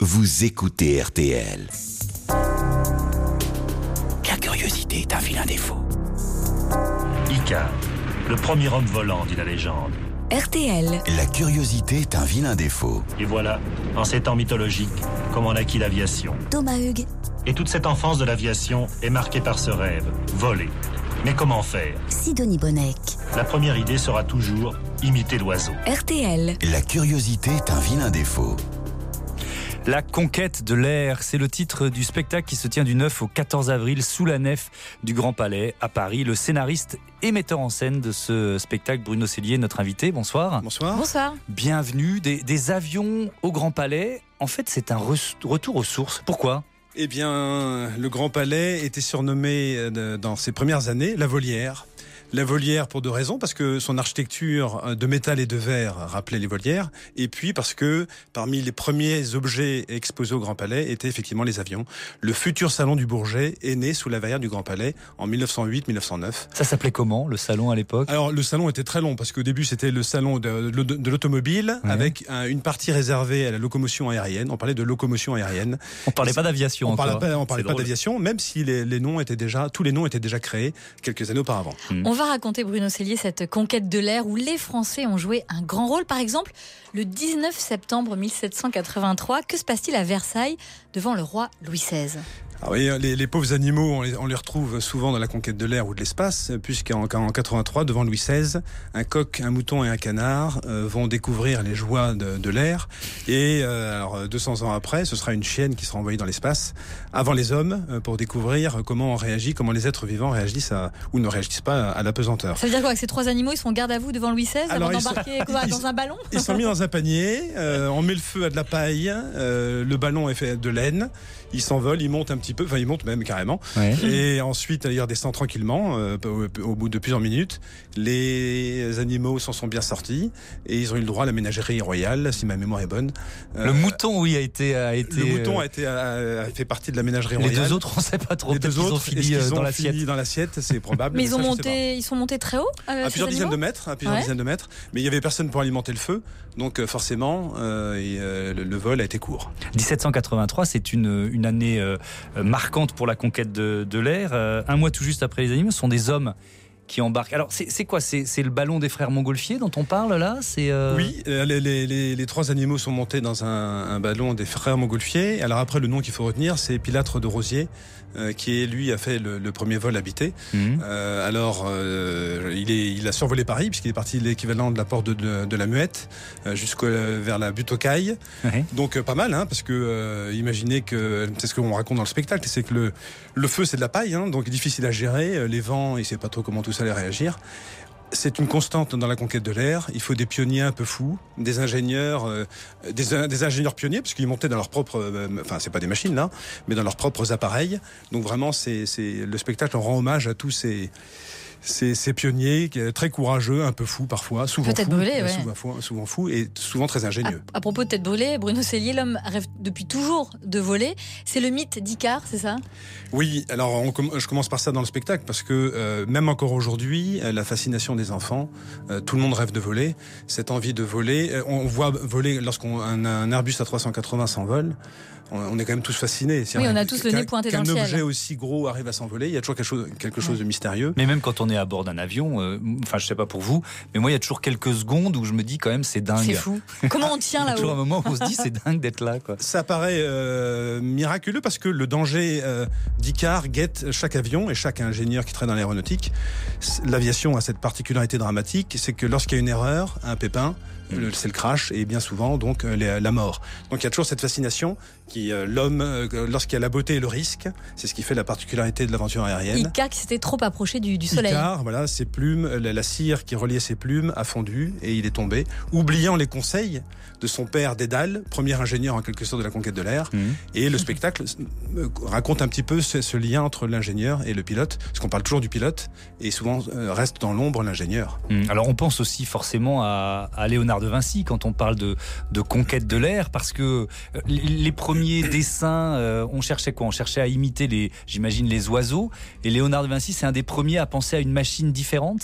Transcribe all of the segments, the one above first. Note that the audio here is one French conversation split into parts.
vous écoutez RTL. La curiosité est un vilain défaut. Icare, le premier homme volant, dit la légende. RTL. La curiosité est un vilain défaut. Et voilà, en ces temps mythologiques, comment on acquit l'aviation. Thomas Hugues. Et toute cette enfance de l'aviation est marquée par ce rêve, voler. Mais comment faire ? Sidonie Bonnec. La première idée sera toujours imiter l'oiseau. RTL. La curiosité est un vilain défaut. La conquête de l'air, c'est le titre du spectacle qui se tient du 9 au 14 avril sous la nef du Grand Palais à Paris. Le scénariste et metteur en scène de ce spectacle, Bruno Cellier, notre invité. Bonsoir. Bonsoir. Bonsoir. Bienvenue. Des avions au Grand Palais. En fait, c'est un retour aux sources. Pourquoi ? Eh bien, le Grand Palais était surnommé dans ses premières années la Volière. La Volière pour deux raisons, parce que son architecture de métal et de verre rappelait les volières, et puis parce que parmi les premiers objets exposés au Grand Palais étaient effectivement les avions. Le futur salon du Bourget est né sous la verrière du Grand Palais en 1908-1909. Ça s'appelait comment, le salon à l'époque ? Alors, le salon était très long, parce qu'au début, c'était le salon de l'automobile, avec une partie réservée à la locomotion aérienne. On parlait de locomotion aérienne. On parlait pas d'aviation encore. On parlait pas d'aviation, même si tous les noms étaient déjà créés quelques années auparavant. On va raconter, Bruno Cellier, cette conquête de l'air où les Français ont joué un grand rôle. Par exemple, le 19 septembre 1783, que se passe-t-il à Versailles devant le roi Louis XVI ? Ah oui, les pauvres animaux, on les retrouve souvent dans la conquête de l'air ou de l'espace, puisqu'en 83, devant Louis XVI, un coq, un mouton et un canard vont découvrir les joies de l'air. Et alors 200 ans après, ce sera une chienne qui sera envoyée dans l'espace, avant les hommes, pour découvrir comment on réagit, comment les êtres vivants réagissent ou ne réagissent pas à la pesanteur. Ça veut dire quoi, que ces trois animaux, ils sont garde à vous devant Louis XVI avant d'embarquer dans un ballon ? Ils sont mis dans un panier, on met le feu à de la paille, le ballon est fait de laine, ils s'envolent, ils montent un petit peu, enfin ils montent même carrément, ouais. Et ensuite ils redescendent tranquillement au bout de plusieurs minutes. Les animaux s'en sont bien sortis et ils ont eu le droit à la ménagerie royale, si ma mémoire est bonne. Le mouton, oui, a été. Le mouton a fait partie de la ménagerie royale. Les deux autres, on ne sait pas trop. Les deux autres, ont fini dans l'assiette, c'est probable. Mais ils sont montés très haut. À plusieurs dizaines de mètres, mais il y avait personne pour alimenter le feu, donc forcément, le vol a été court. 1783, c'est une année marquante pour la conquête de l'air. Un mois tout juste après les animaux, ce sont des hommes qui embarquent. Alors, c'est quoi ? C'est le ballon des frères Montgolfier dont on parle là ? Oui, les trois animaux sont montés dans un ballon des frères Montgolfier. Alors après, le nom qu'il faut retenir, c'est Pilâtre de Rosiers, qui lui a fait le premier vol habité. Il a survolé Paris, puisqu'il est parti l'équivalent de la porte de la Muette, vers la butte aux Cailles. Ouais. Donc pas mal, parce que imaginez que, c'est ce qu'on raconte dans le spectacle, c'est que le feu c'est de la paille, donc difficile à gérer, les vents, il ne sait pas trop comment tout ça allait réagir. C'est une constante dans la conquête de l'air. Il faut des pionniers un peu fous, des ingénieurs pionniers, parce qu'ils montaient dans leurs propres, c'est pas des machines là, mais dans leurs propres appareils. Donc vraiment, le spectacle rend hommage à tous ces pionniers très courageux, un peu fous parfois, souvent fous et souvent très ingénieux. À propos de tête brûlée, Bruno Cellier, l'homme rêve depuis toujours de voler. C'est le mythe d'Icare, c'est ça ? Oui, alors je commence par ça dans le spectacle, parce que même encore aujourd'hui, la fascination des enfants, tout le monde rêve de voler. Cette envie de voler, on voit voler lorsqu'un Airbus A380 s'envole. On est quand même tous fascinés. Oui, on a tous le nez pointé dans le ciel. Qu'un objet aussi gros arrive à s'envoler, il y a toujours quelque chose de mystérieux. Mais même quand on est à bord d'un avion, je sais pas pour vous, mais moi il y a toujours quelques secondes où je me dis quand même c'est dingue. C'est fou. Comment on tient là-haut ? Il y a toujours un moment où on se dit c'est dingue d'être là, quoi. Ça paraît miraculeux, parce que le danger d'Icare guette chaque avion et chaque ingénieur qui travaille dans l'aéronautique. L'aviation a cette particularité dramatique, c'est que lorsqu'il y a une erreur, un pépin, c'est le crash, et bien souvent donc la mort. Donc il y a toujours cette fascination qui l'homme, lorsqu'il y a la beauté et le risque, c'est ce qui fait la particularité de l'aventure aérienne. Icare qui s'était trop approché du soleil. Icare, voilà, ses plumes, la cire qui reliait ses plumes a fondu et il est tombé, oubliant les conseils de son père Dédale, premier ingénieur en quelque sorte de la conquête de l'air. Et le spectacle raconte un petit peu ce lien entre l'ingénieur et le pilote, parce qu'on parle toujours du pilote et souvent reste dans l'ombre l'ingénieur. Alors on pense aussi forcément à Léonard de Vinci quand on parle de conquête de l'air, parce que les premiers dessins, on cherchait quoi ? On cherchait à imiter j'imagine les oiseaux, et Léonard de Vinci c'est un des premiers à penser à une machine différente, c'est ça ?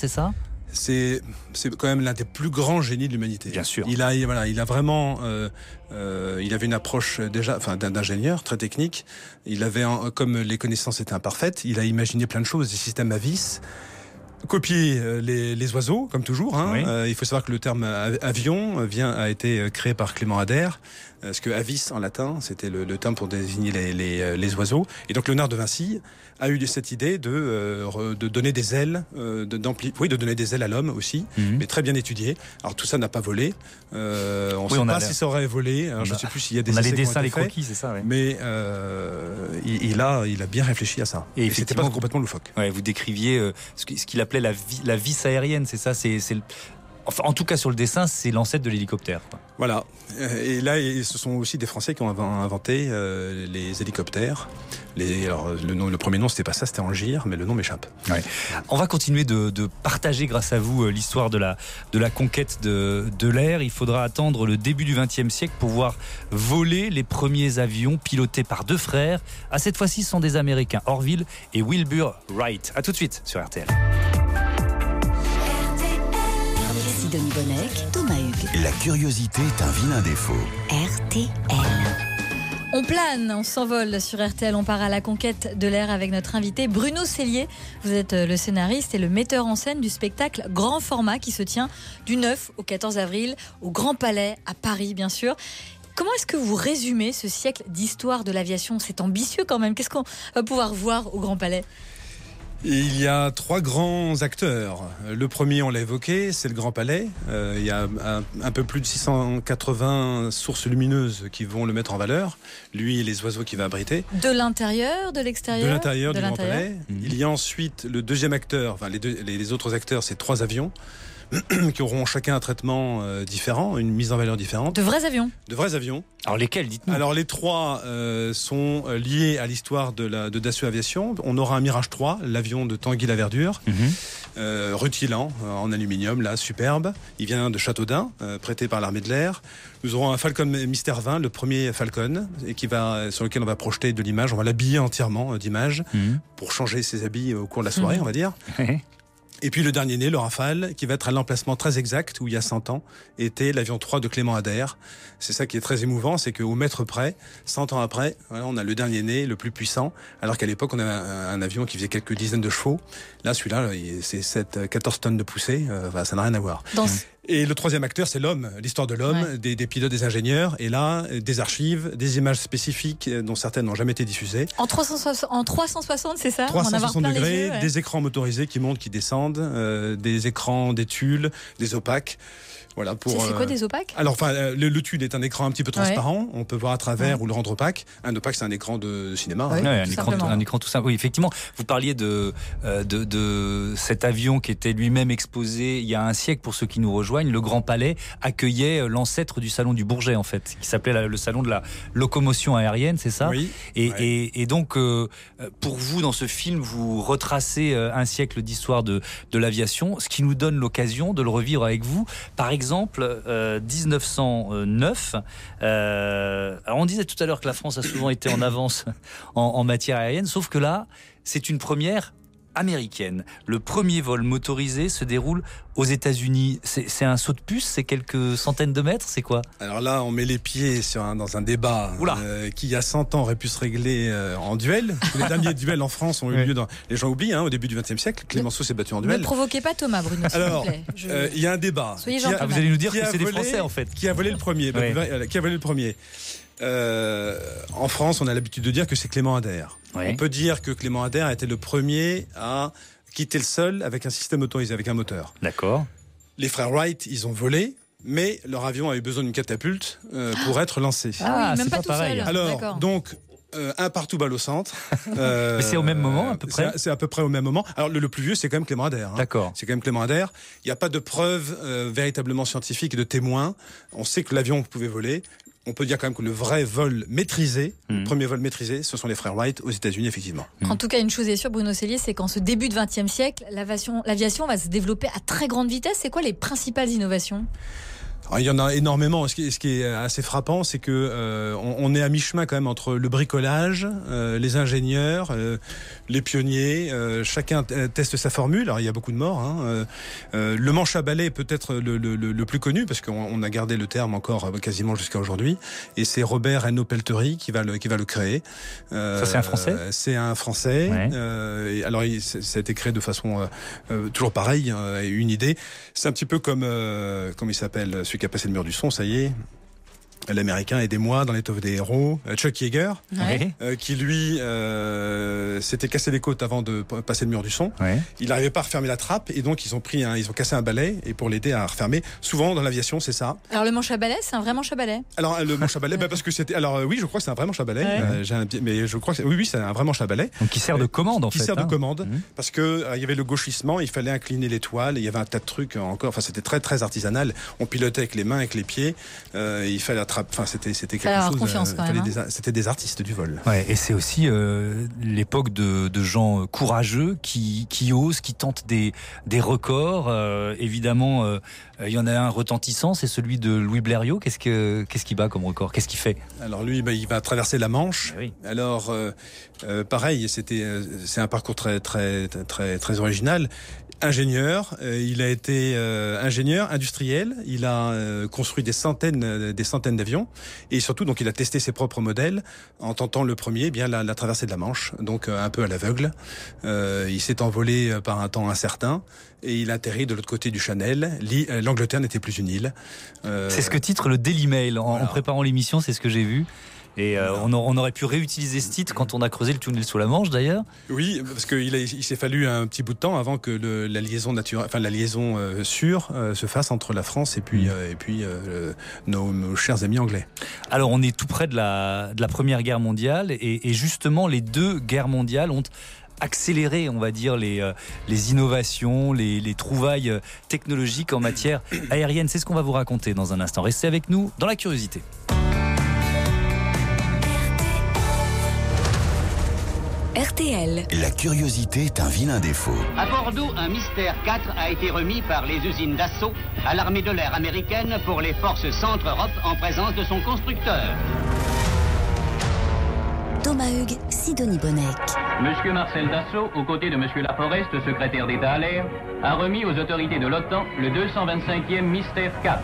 c'est quand même l'un des plus grands génies de l'humanité. Bien sûr. Il a vraiment, il avait une approche déjà, d'ingénieur très technique. Il avait, comme les connaissances étaient imparfaites, il a imaginé plein de choses, des systèmes à vis. Copier les oiseaux, comme toujours. Hein. Oui. Il faut savoir que le terme avion a été créé par Clément Ader, parce que avis en latin, c'était le terme pour désigner les oiseaux. Et donc Léonard de Vinci a eu cette idée de donner des ailes, de donner des ailes à l'homme aussi, mais très bien étudié. Alors tout ça n'a pas volé. On ne sait pas si ça aurait volé. Alors, je ne sais plus s'il y a des on a les essais qui ont dessins, été les faits, croquis, c'est ça. Ouais. mais il a bien réfléchi à ça. Et c'était pas complètement loufoque. Ouais, vous décriviez ce qu'il appelait la vis aérienne, c'est ça. Enfin, en tout cas, sur le dessin, c'est l'ancêtre de l'hélicoptère. Voilà. Et là, ce sont aussi des Français qui ont inventé les hélicoptères. Alors, le premier nom, c'était pas ça, c'était Angire, mais le nom m'échappe. Ouais. On va continuer de partager, grâce à vous, l'histoire de la conquête de l'air. Il faudra attendre le début du XXe siècle pour voir voler les premiers avions pilotés par deux frères. Cette fois-ci, ce sont des Américains, Orville et Wilbur Wright. À tout de suite sur RTL. Sidonie Bonnec, Thomas Hugues. La curiosité est un vilain défaut. RTL. On plane, on s'envole sur RTL, on part à la conquête de l'air avec notre invité Bruno Cellier. Vous êtes le scénariste et le metteur en scène du spectacle Grand Format qui se tient du 9 au 14 avril au Grand Palais à Paris, bien sûr. Comment est-ce que vous résumez ce siècle d'histoire de l'aviation ? C'est ambitieux quand même. Qu'est-ce qu'on va pouvoir voir au Grand Palais ? Il y a 3 grands acteurs. Le premier, on l'a évoqué, c'est le Grand Palais. Il y a un peu plus de 680 sources lumineuses qui vont le mettre en valeur. Lui et les oiseaux qu'il va abriter. De l'intérieur, de l'extérieur ? De l'intérieur du Grand Palais. Il y a ensuite le deuxième acteur, les autres acteurs, c'est 3 avions qui auront chacun un traitement différent, une mise en valeur différente. De vrais avions ? De vrais avions. Alors lesquels, dites-nous ? Alors les 3 sont liés à l'histoire de Dassault Aviation. On aura un Mirage 3, l'avion de Tanguy Laverdure, rutilant en aluminium, là, superbe. Il vient de Châteaudun, prêté par l'armée de l'air. Nous aurons un Falcon Mystère 20, le premier Falcon, et sur lequel on va projeter de l'image. On va l'habiller entièrement d'images pour changer ses habits au cours de la soirée, on va dire. Et puis le dernier né, le Rafale, qui va être à l'emplacement très exact où il y a 100 ans était l'avion 3 de Clément Ader. C'est ça qui est très émouvant, c'est qu'au mètre près, 100 ans après, voilà, on a le dernier né, le plus puissant, alors qu'à l'époque on avait un avion qui faisait quelques dizaines de chevaux. Là, celui-là, c'est 14 tonnes de poussée, ça n'a rien à voir. Et le troisième acteur, c'est l'homme, l'histoire de l'homme, des pilotes, des ingénieurs, et là, des archives, des images spécifiques dont certaines n'ont jamais été diffusées. En 360, c'est ça ? 360 degrés, des écrans motorisés qui montent, qui descendent, des écrans, des tulles, des opaques. Voilà, c'est quoi des opaques ? Alors, le tulle est un écran un petit peu transparent. On peut voir à travers ou le rendre opaque. Un opaque, c'est un écran de cinéma. Oui, un écran tout simple. Oui, effectivement. Vous parliez de cet avion qui était lui-même exposé il y a un siècle pour ceux qui nous rejoignent. Le Grand Palais accueillait l'ancêtre du salon du Bourget, en fait, qui s'appelait le salon de la locomotion aérienne, c'est ça ? Oui. Et donc, pour vous, dans ce film, vous retracez un siècle d'histoire de l'aviation, ce qui nous donne l'occasion de le revivre avec vous. Par exemple, 1909. Alors on disait tout à l'heure que la France a souvent été en avance en matière aérienne, sauf que là, c'est une première américaine. Le premier vol motorisé se déroule aux États-Unis. C'est un saut de puce, c'est quelques centaines de mètres, c'est quoi ? Alors là, on met les pieds dans un débat qui, il y a 100 ans, aurait pu se régler en duel. Les derniers duels en France ont eu lieu les gens oublient, au début du XXe siècle. Clémenceau s'est battu en duel. Ne provoquez pas Thomas, Bruno, s'il vous plaît. Il y a un débat. Soyez gentil. Vous allez nous dire que c'est des Français, en fait. Qui a volé le premier Qui a volé le premier en France, on a l'habitude de dire que c'est Clément Ader. On peut dire que Clément Ader a été le premier à quitter le sol avec un système motorisé, avec un moteur. D'accord. Les frères Wright, ils ont volé, mais leur avion a eu besoin d'une catapulte pour être lancé. Ah oui, même pas tout pareil. seul. Alors, donc, un partout balle au centre. Mais c'est au même moment, à peu près. C'est à peu près au même moment. Alors, le plus vieux, c'est quand même Clément Ader. D'accord. C'est quand même Clément Ader. Il n'y a pas de preuves véritablement scientifiques et de témoins. On sait que l'avion pouvait voler. On peut dire quand même que le vrai vol maîtrisé, le premier vol maîtrisé, ce sont les frères Wright aux États-Unis, effectivement. En tout cas, une chose est sûre, Bruno Cellier, c'est qu'en ce début de XXe siècle, l'aviation va se développer à très grande vitesse. C'est quoi les principales innovations ? Alors, il y en a énormément. Ce qui est assez frappant, c'est que on est à mi-chemin quand même entre le bricolage, les ingénieurs, les pionniers. Chacun teste sa formule. Alors il y a beaucoup de morts. Le manche à balai est peut-être le plus connu parce qu'on a gardé le terme encore quasiment jusqu'à aujourd'hui. Et c'est Robert Reynaud-Pelterie qui va le créer. Ça c'est un Français. C'est un Français. Ouais. Alors ça a été créé de façon toujours pareille. Une idée. C'est un petit peu comme il s'appelle. Qui a passé le mur du son, ça y est. L'Américain, aidez-moi, dans l'étoffe des héros, Chuck Yeager, qui lui s'était cassé les côtes avant de passer le mur du son. Ouais. Il n'arrivait pas à refermer la trappe et donc ils ont cassé un balai et pour l'aider à refermer. Souvent dans l'aviation, c'est ça. Alors le manche à balai, c'est un vrai manche à balai. Alors le manche à balai, parce que c'était. Alors oui, je crois que c'est un vrai manche à balai. Ouais. Mais je crois que oui, c'est un vrai manche à balai. Donc qui sert de commande en fait. Qui sert de commande parce que il y avait le gauchissement, il fallait incliner l'étoile, il y avait un tas de trucs encore. Enfin, c'était très très artisanal. On pilotait avec les mains, avec les pieds. Il fallait Enfin, c'était quelque chose. C'était des artistes du vol. Ouais, et c'est aussi l'époque de gens courageux qui osent, qui tentent des records. Évidemment, il y en a un retentissant, c'est celui de Louis Blériot. Qu'est-ce qu'il bat comme record? Qu'est-ce qu'il fait? Alors lui, il va traverser la Manche. Oui. Alors pareil, c'est un parcours très très très très original. Ingénieur, il a été ingénieur industriel, il a construit des centaines d'avions et surtout donc il a testé ses propres modèles en tentant le premier la traversée de la Manche, donc un peu à l'aveugle. Il s'est envolé par un temps incertain et il atterrit de l'autre côté du Channel. L'Angleterre n'était plus une île. C'est ce que titre le Daily Mail en préparant l'émission, c'est ce que j'ai vu. Et on aurait pu réutiliser ce titre quand on a creusé le tunnel sous la Manche d'ailleurs. Oui, parce qu'il s'est fallu un petit bout de temps avant que la liaison sûre se fasse entre la France et puis nos chers amis anglais. Alors on est tout près de la Première Guerre mondiale et justement les deux guerres mondiales ont accélérer, on va dire, les innovations, les trouvailles technologiques en matière aérienne. C'est ce qu'on va vous raconter dans un instant. Restez avec nous dans la curiosité. RTL. La curiosité est un vilain défaut. À Bordeaux, un Mystère 4 a été remis par les usines Dassault à l'armée de l'air américaine pour les forces Centre-Europe en présence de son constructeur. Thomas Hugues, Sidonie Bonnec. Monsieur Marcel Dassault, aux côtés de Monsieur Laforest, secrétaire d'État à l'air, a remis aux autorités de l'OTAN le 225e Mystère 4.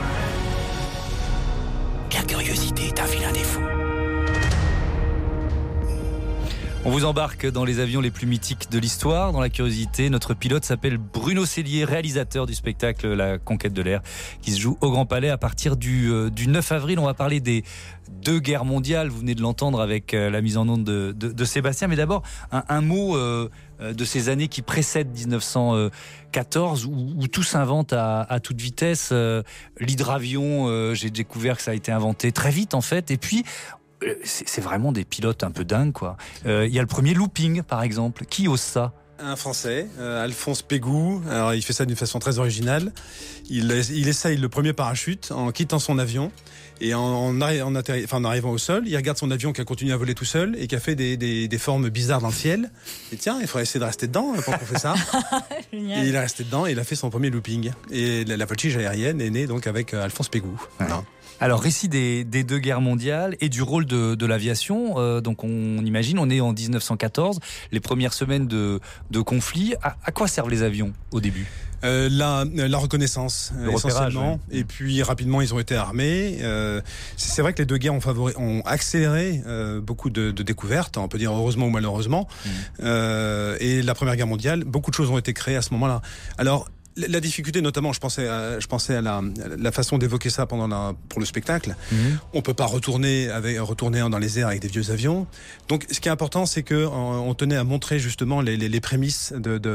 La curiosité est un vilain défaut. On vous embarque dans les avions les plus mythiques de l'histoire, dans la curiosité. Notre pilote s'appelle Bruno Cellier, réalisateur du spectacle La Conquête de l'air, qui se joue au Grand Palais à partir du 9 avril. On va parler des deux guerres mondiales, vous venez de l'entendre avec la mise en onde de Sébastien. Mais d'abord, un mot de ces années qui précèdent 1914, où tout s'invente à toute vitesse. L'hydravion, j'ai découvert que ça a été inventé très vite en fait. Et puis, c'est vraiment des pilotes un peu dingues, quoi. Il y a le premier looping, par exemple. Qui ose ça? Un Français, Alphonse Pégout. Alors, il fait ça d'une façon très originale. Il essaye le premier parachute en quittant son avion. Et en arrivant au sol, il regarde son avion qui a continué à voler tout seul et qui a fait des formes bizarres dans le ciel. Et tiens, il faudrait essayer de rester dedans pour qu'on fait ça. Et il est resté dedans et il a fait son premier looping. Et la voltige aérienne est née donc avec Alphonse Pégout. Voilà. Ouais. Alors, récit des deux guerres mondiales et du rôle de l'aviation. Donc, on imagine, on est en 1914, les premières semaines de conflit. À quoi servent les avions au début? La reconnaissance, essentiellement. Ouais. Et puis, rapidement, ils ont été armés. C'est vrai que les deux guerres ont accéléré beaucoup de découvertes, on peut dire heureusement ou malheureusement. Et la Première Guerre mondiale, beaucoup de choses ont été créées à ce moment-là. Alors, la difficulté, notamment, je pensais à la façon d'évoquer ça pour le spectacle. On peut pas retourner dans les airs avec des vieux avions. Donc, ce qui est important, c'est que on tenait à montrer justement les prémices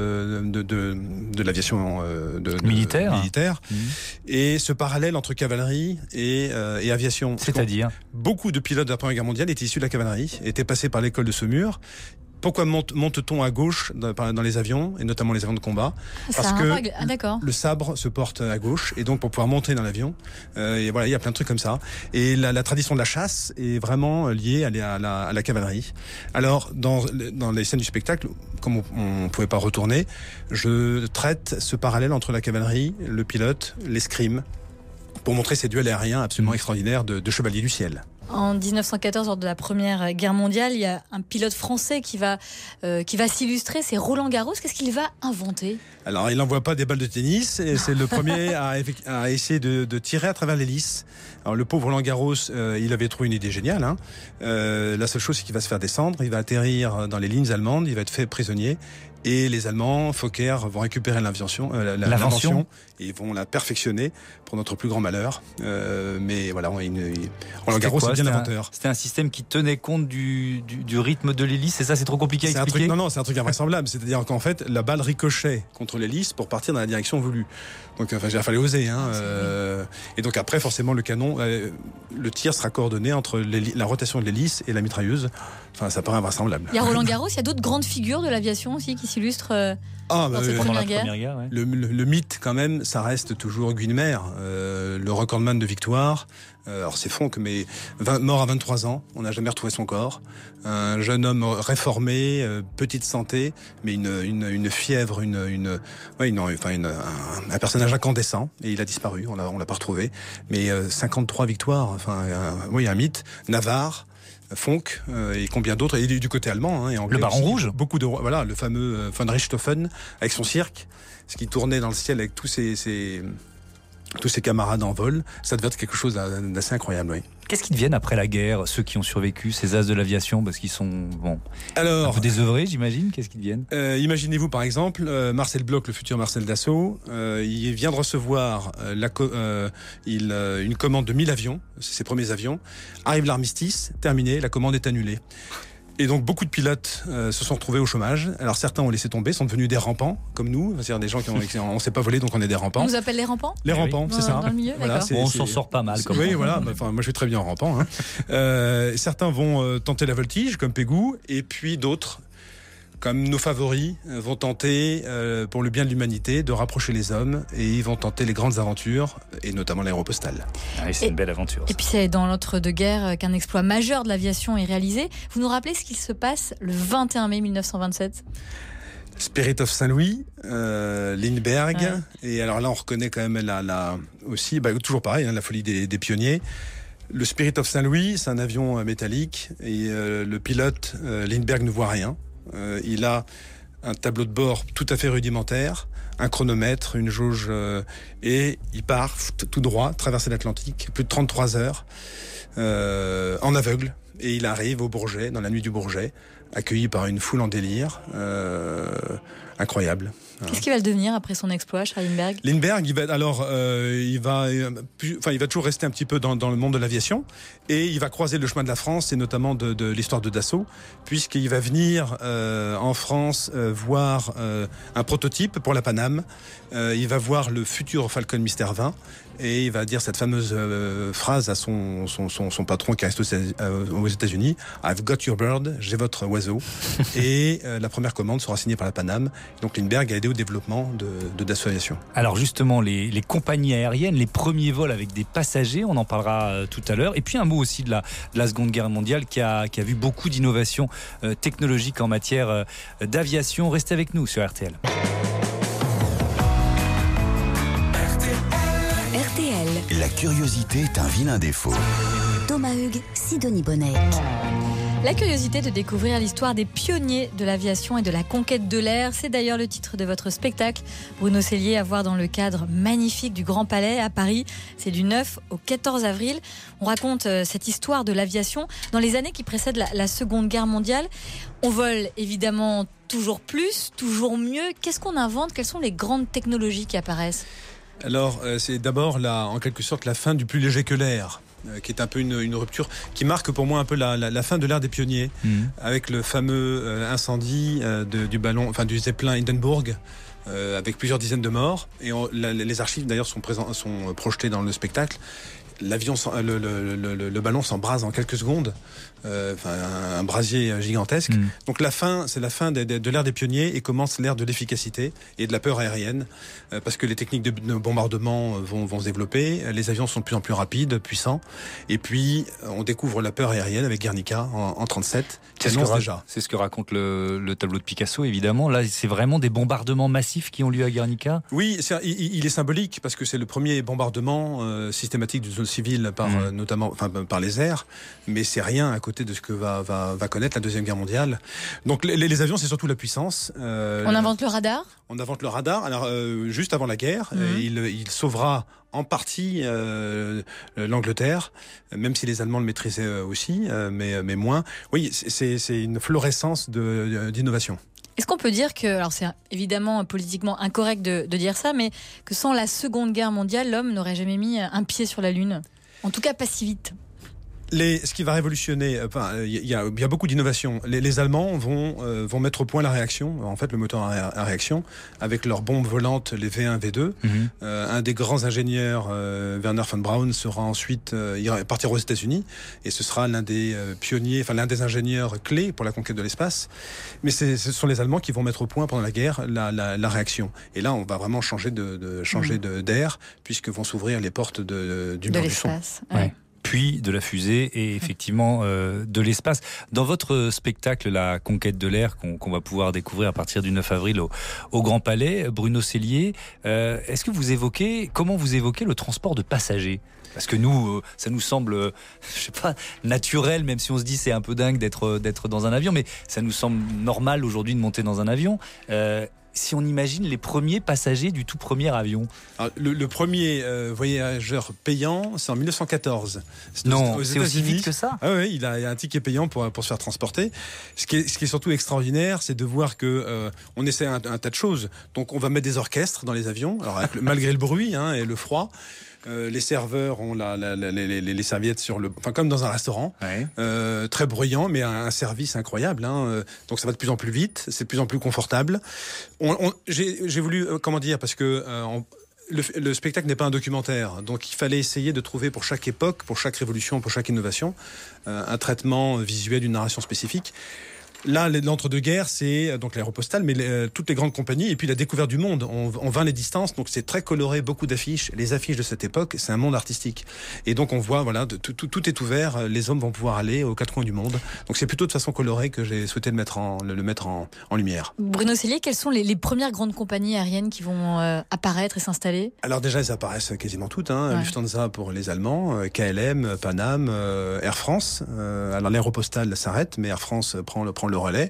de l'aviation militaire. Et ce parallèle entre cavalerie et aviation. C'est-à-dire, beaucoup de pilotes de la Première Guerre mondiale étaient issus de la cavalerie, étaient passés par l'école de Saumur. Pourquoi monte-t-on à gauche dans les avions, et notamment les avions de combat? Parce que le sabre se porte à gauche, et donc pour pouvoir monter dans l'avion, et voilà, il y a plein de trucs comme ça. Et la tradition de la chasse est vraiment liée à la cavalerie. Alors, dans les scènes du spectacle, comme on ne pouvait pas retourner, je traite ce parallèle entre la cavalerie, le pilote, l'escrime. pour montrer ces duels aériens absolument extraordinaires de chevaliers du ciel. En 1914, lors de la Première Guerre mondiale, il y a un pilote français qui va s'illustrer, c'est Roland Garros. Qu'est-ce qu'il va inventer ? Alors, il n'envoie pas des balles de tennis, et c'est le premier à essayer de tirer à travers l'hélice. Alors, le pauvre Roland Garros, il avait trouvé une idée géniale. La seule chose, c'est qu'il va se faire descendre, il va atterrir dans les lignes allemandes, il va être fait prisonnier. Et les Allemands, Fokker, vont récupérer l'invention et vont la perfectionner pour notre plus grand malheur. Mais voilà, Roland Garros, c'est bien l'inventeur. C'était un système qui tenait compte du rythme de l'hélice, et ça, c'est trop compliqué à expliquer. C'est un truc invraisemblable. C'est-à-dire qu'en fait, la balle ricochait contre l'hélice pour partir dans la direction voulue. Donc, il fallait oser. Et donc après, forcément, le canon, le tir sera coordonné entre la rotation de l'hélice et la mitrailleuse. Enfin, ça paraît invraisemblable. Il y a Roland Garros, il y a d'autres grandes figures de l'aviation aussi qui s'illustrent dans cette Première Guerre. Ouais. Le mythe, quand même, ça reste toujours Guynemer, le recordman de victoire. Alors c'est Fonck, mais mort à 23 ans, on n'a jamais retrouvé son corps. Un jeune homme réformé, petite santé, mais une fièvre, un personnage incandescent, et il a disparu, on l'a pas retrouvé. Mais 53 victoires, un mythe. Navarre, Fonck et combien d'autres, et du côté allemand et anglais. Le Baron aussi, Rouge, beaucoup de le fameux von Richthofen avec son cirque, ce qui tournait dans le ciel avec tous ses camarades en vol. Ça devait être quelque chose d'assez incroyable, oui. Qu'est-ce qu'ils deviennent après la guerre, ceux qui ont survécu, ces as de l'aviation, parce qu'ils sont un peu désœuvrés, j'imagine. Qu'est-ce qu'ils deviennent ? Imaginez-vous par exemple Marcel Bloch, le futur Marcel Dassault, il vient de recevoir une commande de 1000 avions, c'est ses premiers avions. Arrive l'armistice, terminé, la commande est annulée. Et donc beaucoup de pilotes se sont retrouvés au chômage. Alors certains ont laissé tomber, sont devenus des rampants, comme nous. C'est-à-dire des gens on ne sait pas voler, donc on est des rampants. On nous appelle les rampants ? Les rampants, c'est ça. Dans le milieu, voilà, on s'en sort pas mal. Oui, voilà. Moi, je suis très bien en rampant. Certains vont tenter la voltige, comme Pégou, et puis d'autres, comme nos favoris, vont tenter, pour le bien de l'humanité, de rapprocher les hommes, et ils vont tenter les grandes aventures, et notamment l'aéropostale. Ah oui, c'est une belle aventure. Et puis c'est dans l'entre-deux-guerres qu'un exploit majeur de l'aviation est réalisé. Vous nous rappelez ce qu'il se passe le 21 mai 1927 ? Spirit of Saint-Louis, Lindbergh, et alors là on reconnaît quand même aussi, toujours pareil, la folie des pionniers. Le Spirit of Saint-Louis, c'est un avion métallique, et le pilote Lindbergh ne voit rien. Il a un tableau de bord tout à fait rudimentaire, un chronomètre, une jauge, et il part tout droit, traverser l'Atlantique, plus de 33 heures, en aveugle. Et il arrive au Bourget, dans la nuit du Bourget, accueilli par une foule en délire, incroyable. Qu'est-ce qu'il va le devenir après son exploit, Charles Lindbergh ? Lindbergh, il va toujours rester un petit peu dans le monde de l'aviation, et il va croiser le chemin de la France, et notamment de l'histoire de Dassault, puisqu'il va venir en France voir un prototype pour la Paname. Il va voir le futur Falcon Mystère 20, et il va dire cette fameuse phrase à son patron qui reste aux États-Unis: I've got your bird, j'ai votre oiseau. Et la première commande sera signée par la Paname. Donc Lindbergh a aidé au développement de Dassault Aviation. Alors justement, les compagnies aériennes, les premiers vols avec des passagers, on en parlera tout à l'heure. Et puis un mot aussi de la Seconde Guerre mondiale qui a vu beaucoup d'innovations technologiques en matière d'aviation. Restez avec nous sur RTL. RTL. La curiosité est un vilain défaut. Thomas Hugues, Sidonie Bonnec. La curiosité de découvrir l'histoire des pionniers de l'aviation et de la conquête de l'air, c'est d'ailleurs le titre de votre spectacle, Bruno Cellier, à voir dans le cadre magnifique du Grand Palais à Paris. C'est du 9 au 14 avril. On raconte cette histoire de l'aviation dans les années qui précèdent la Seconde Guerre mondiale. On vole évidemment toujours plus, toujours mieux. Qu'est-ce qu'on invente ? Quelles sont les grandes technologies qui apparaissent ? Alors, c'est d'abord en quelque sorte la fin du plus léger que l'air, qui est un peu une rupture qui marque pour moi un peu la fin de l'ère des pionniers, avec le fameux incendie du ballon, enfin du Zeppelin Hindenburg, avec plusieurs dizaines de morts. Et les archives d'ailleurs sont projetées dans le spectacle. Le ballon s'embrase en quelques secondes. un brasier gigantesque. Donc c'est la fin de l'ère des pionniers et commence l'ère de l'efficacité et de la peur aérienne, parce que les techniques de bombardement vont se développer, les avions sont de plus en plus rapides, puissants, et puis on découvre la peur aérienne avec Guernica en 37, qui annonce déjà. C'est ce que raconte le tableau de Picasso, évidemment. Là, c'est vraiment des bombardements massifs qui ont lieu à Guernica. Oui, il est symbolique parce que c'est le premier bombardement systématique d'une zone civile notamment par les airs, mais c'est rien à côté de ce que va connaître la Deuxième Guerre mondiale. Donc les avions, c'est surtout la puissance. On invente le radar. On invente le radar. Alors juste avant la guerre, il sauvera en partie l'Angleterre, même si les Allemands le maîtrisaient aussi, mais moins. Oui, c'est une florescence d'innovation. Est-ce qu'on peut dire que, alors c'est évidemment politiquement incorrect de dire ça, mais que sans la Seconde Guerre mondiale, l'homme n'aurait jamais mis un pied sur la Lune? En tout cas, pas si vite. Ce qui va révolutionner, il y a beaucoup d'innovations. Les Allemands vont mettre au point la réaction, en fait le moteur à réaction, avec leurs bombes volantes, les V1, V2. Un des grands ingénieurs, Werner von Braun, sera ensuite, il partira aux États-Unis, et ce sera l'un des pionniers, l'un des ingénieurs clés pour la conquête de l'espace. Mais ce sont les Allemands qui vont mettre au point pendant la guerre la réaction. Et là, on va vraiment changer d'air, puisque vont s'ouvrir les portes du mur du son. Ouais. Puis de la fusée et effectivement de l'espace. Dans votre spectacle, La Conquête de l'air, qu'on va pouvoir découvrir à partir du 9 avril au Grand Palais, Bruno Cellier, est-ce que comment vous évoquez le transport de passagers ? Parce que nous, ça nous semble, naturel, même si on se dit c'est un peu dingue d'être dans un avion, mais ça nous semble normal aujourd'hui de monter dans un avion. Si on imagine les premiers passagers du tout premier avion. Alors, le premier voyageur payant, c'est en 1914. Non, c'est aussi vite que ça. Ah oui, il y a un ticket payant pour se faire transporter. Ce qui est surtout extraordinaire, c'est de voir que on essaie un tas de choses. Donc on va mettre des orchestres dans les avions, alors malgré le bruit et le froid. Les serveurs ont les serviettes comme dans un restaurant, très bruyant, mais un service incroyable. Donc ça va de plus en plus vite, c'est de plus en plus confortable. J'ai voulu, parce que le spectacle n'est pas un documentaire, donc il fallait essayer de trouver pour chaque époque, pour chaque révolution, pour chaque innovation, un traitement visuel, une narration spécifique. Là, l'entre-deux-guerres, c'est donc l'Aéropostale, mais toutes les grandes compagnies, et puis la découverte du monde. On vainc les distances, donc c'est très coloré, beaucoup d'affiches. Les affiches de cette époque, c'est un monde artistique. Et donc on voit, tout est ouvert, les hommes vont pouvoir aller aux quatre coins du monde. Donc c'est plutôt de façon colorée que j'ai souhaité le mettre en lumière. Bruno Cellier, quelles sont les premières grandes compagnies aériennes qui vont apparaître et s'installer ? Alors déjà, elles apparaissent quasiment toutes. Lufthansa pour les Allemands, KLM, Panam, Air France. Alors l'Aéropostale s'arrête, mais Air France prend le relais.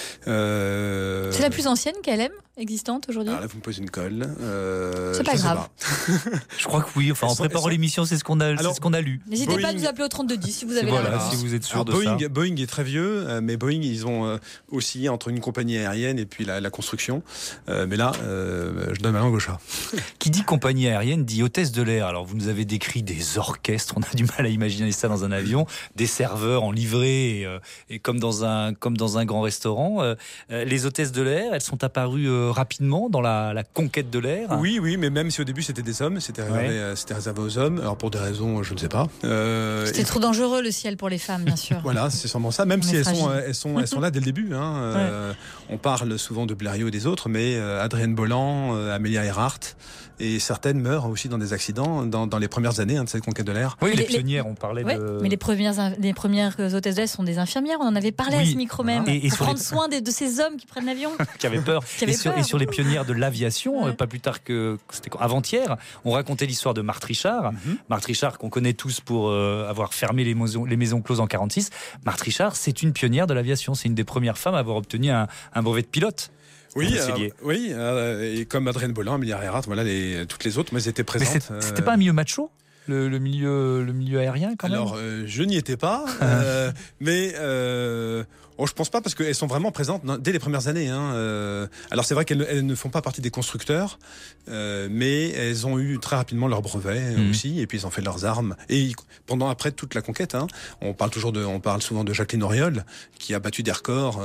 C'est la plus ancienne KLM existante aujourd'hui ? Alors là, vous me posez une colle. C'est pas grave. Je crois que oui. En préparant l'émission, c'est ce qu'on a lu. N'hésitez pas à nous appeler au 3210 si vous avez la réponse. Si vous êtes sûr de Boeing, ça. Boeing est très vieux, mais Boeing, ils ont oscillé entre une compagnie aérienne et puis la construction. Mais là, je donne ma langue au chat. Qui dit compagnie aérienne dit hôtesse de l'air. Alors vous nous avez décrit des orchestres, on a du mal à imaginer ça dans un avion, des serveurs en livrée et comme dans un grand restaurant. Les hôtesses de l'air, elles sont apparues rapidement dans la conquête de l'air. Oui, mais même si au début c'était des hommes, c'était réservé aux hommes. Alors pour des raisons, je ne sais pas. C'était trop dangereux le ciel pour les femmes, bien sûr. Voilà, c'est sûrement ça. Même si elles sont là dès le début. On parle souvent de Blériot et des autres, mais Adrienne Bolland, Amelia Earhart. Et certaines meurent aussi dans des accidents dans les premières années de cette conquête de l'air. Oui, les pionnières, on parlait de... Mais les premières hôtesses de l'air sont des infirmières, on en avait parlé à ce micro même. Et pour prendre soin de ces hommes qui prennent l'avion. Qui avaient peur. Et sur les pionnières de l'aviation, pas plus tard que c'était avant-hier, on racontait l'histoire de Marthe Richard. Marthe Richard, qu'on connaît tous pour avoir fermé les maisons closes en 46. Marthe Richard, c'est une pionnière de l'aviation. C'est une des premières femmes à avoir obtenu un brevet de pilote. Oui, et comme Adrienne Bolland, Amelia Earhart, toutes les autres, mais elles étaient présentes. Mais c'était pas un milieu macho, le milieu aérien quand même. Alors, je n'y étais pas, mais je pense pas parce qu'elles sont vraiment présentes dès les premières années. Alors c'est vrai qu'elles ne font pas partie des constructeurs, mais elles ont eu très rapidement leur brevet aussi, et puis ils ont fait leurs armes. Et après toute la conquête, on parle souvent de Jacqueline Auriol qui a battu des records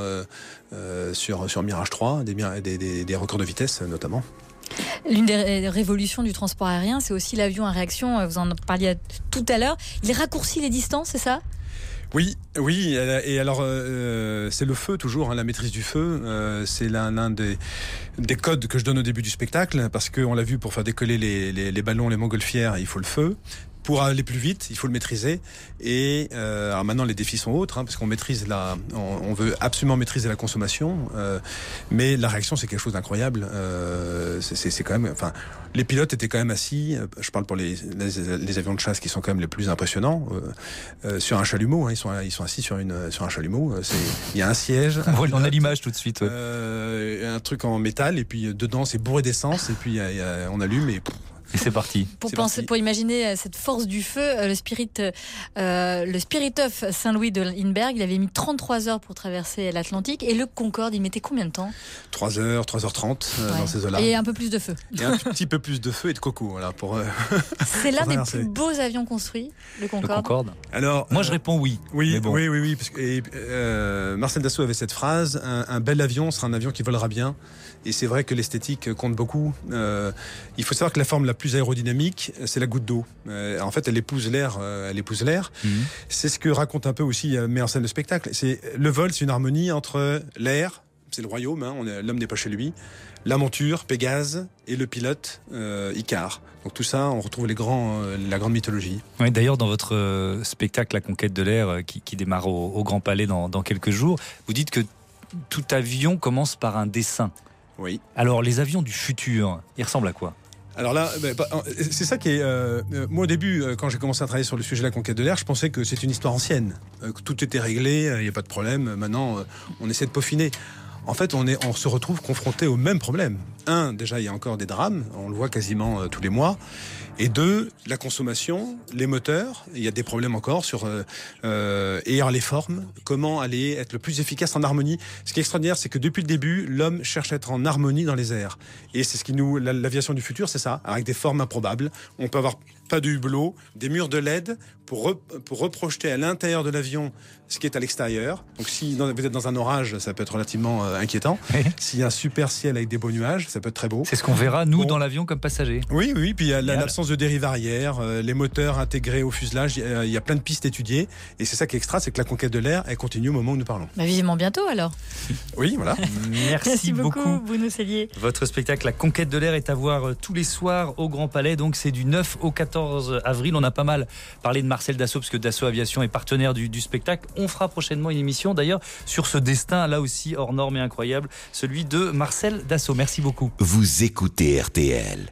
sur Mirage 3, des records de vitesse notamment. L'une des révolutions du transport aérien, c'est aussi l'avion à réaction. Vous en parliez tout à l'heure. Il raccourcit les distances, c'est ça ? Oui, et alors c'est le feu toujours, hein, la maîtrise du feu, c'est l'un des codes que je donne au début du spectacle, parce qu'on l'a vu, pour faire décoller les ballons, les montgolfières, il faut le feu. Pour aller plus vite, il faut le maîtriser. Et alors maintenant, les défis sont autres, hein, parce qu'on maîtrise on veut absolument maîtriser la consommation, mais la réaction, c'est quelque chose d'incroyable. C'est quand même, enfin, les pilotes étaient quand même assis. Je parle pour les avions de chasse qui sont quand même les plus impressionnants, sur un chalumeau. Hein, ils sont assis sur un chalumeau. Il y a un siège. On a l'image tout de suite. Ouais. Un truc en métal, et puis dedans, c'est bourré d'essence, et puis on allume et. Et c'est parti. Pour imaginer cette force du feu, le Spirit of Saint-Louis de Lindbergh, il avait mis 33 heures pour traverser l'Atlantique, et le Concorde, il mettait combien de temps ? 3 heures, 3h30 dans ces eaux-là. Et un peu plus de feu. Et un petit peu plus de feu et de coco, voilà, pour. C'est l'un des plus beaux avions construits, le Concorde. Alors, moi, je réponds oui. Oui, bon. oui. Parce que, Marcel Dassault avait cette phrase, un bel avion sera un avion qui volera bien. Et c'est vrai que l'esthétique compte beaucoup. Il faut savoir que la forme la plus aérodynamique, c'est la goutte d'eau. En fait, elle épouse l'air. C'est ce que raconte un peu aussi met en scène le spectacle. Le vol, c'est une harmonie entre l'air, c'est le royaume, hein, l'homme n'est pas chez lui, la monture, Pégase, et le pilote, Icare. Donc tout ça, on retrouve la grande mythologie. Oui, d'ailleurs, dans votre spectacle La Conquête de l'air, qui démarre au Grand Palais dans quelques jours, vous dites que tout avion commence par un dessin. Oui. Alors, les avions du futur, ils ressemblent à quoi ? Alors là, c'est ça qui est... moi, au début, quand j'ai commencé à travailler sur le sujet de la conquête de l'air, je pensais que c'était une histoire ancienne, que tout était réglé, il n'y a pas de problème. Maintenant, on essaie de peaufiner. En fait, on se retrouve confronté au même problème. Déjà, il y a encore des drames, on le voit quasiment tous les mois. Et 2, la consommation, les moteurs, il y a des problèmes encore sur et alors les formes, comment aller être le plus efficace en harmonie. Ce qui est extraordinaire, c'est que depuis le début, l'homme cherche à être en harmonie dans les airs. Et c'est ce qui l'aviation du futur, c'est ça, avec des formes improbables. On peut avoir pas de hublot, des murs de LED pour reprojeter à l'intérieur de l'avion ce qui est à l'extérieur. Donc si vous êtes dans un orage, ça peut être relativement inquiétant. Oui. S'il y a un super ciel avec des beaux nuages, ça peut être très beau. C'est ce qu'on verra, nous, dans l'avion comme passagers. Oui, puis il y a l'absence de dérive arrière, les moteurs intégrés au fuselage, il y a plein de pistes étudiées. Et c'est ça qui est extra, c'est que la conquête de l'air, elle continue au moment où nous parlons. Vivement bientôt alors. Oui, voilà. Merci beaucoup, Bruno Cellier. Votre spectacle La Conquête de l'air est à voir tous les soirs au Grand Palais. Donc c'est du 9 au 14 avril. On a pas mal parlé de Marcel Dassault, parce que Dassault Aviation est partenaire du spectacle. On fera prochainement une émission d'ailleurs sur ce destin là aussi hors norme et incroyable, celui de Marcel Dassault. Merci beaucoup. Vous écoutez RTL.